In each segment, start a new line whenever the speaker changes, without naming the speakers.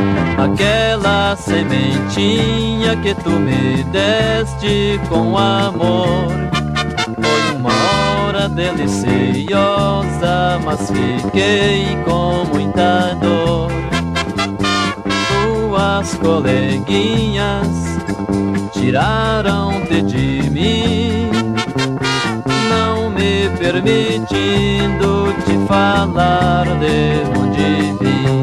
Aquela sementinha que tu me deste com amor foi uma hora deliciosa, mas fiquei com muita dor. Tuas coleguinhas tiraram-te de mim, não me permitindo te falar de onde vim.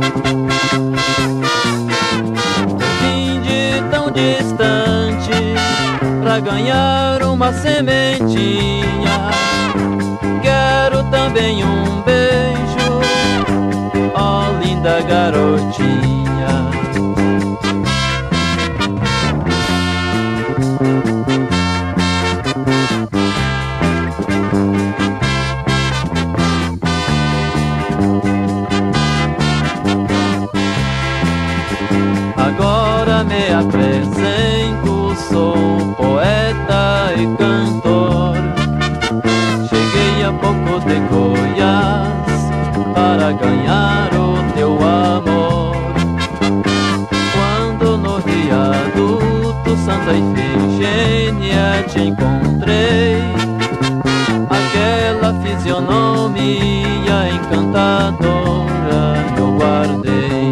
Vim de tão distante pra ganhar uma sementinha. Quero também um beijo, ó linda garotinha. Agora me apresento, sou poeta e cantor. Cheguei há pouco de Goiás para ganhar o teu amor. Quando no viaduto Santa Ifigênia te encontrei, aquela fisionomia encantadora eu guardei.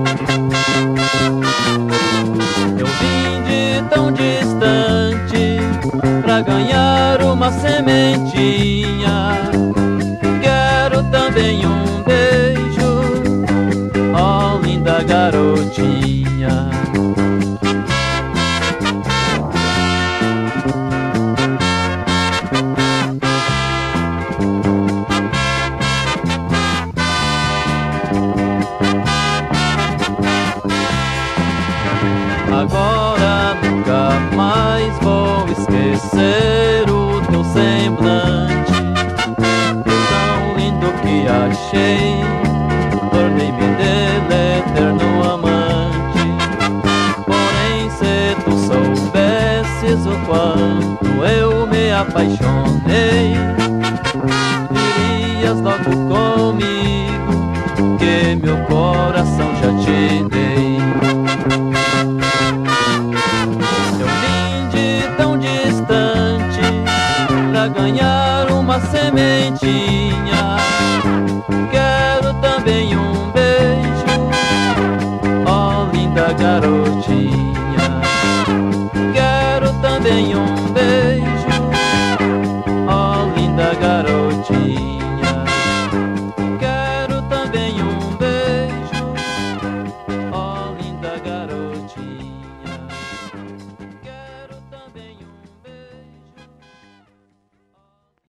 Eu vim de tão distante pra ganhar uma sementinha. Quero também um beijo, ó linda garotinha. Agora nunca mais vou esquecer o teu semblante, tão lindo que achei, tornei-me dele eterno amante. Porém, se tu soubesses o quanto eu me apaixonei, dirias logo comigo que meu coração já te dei. Pra ganhar uma sementinha, quero também um beijo, ó linda garotinha. Quero também um beijo.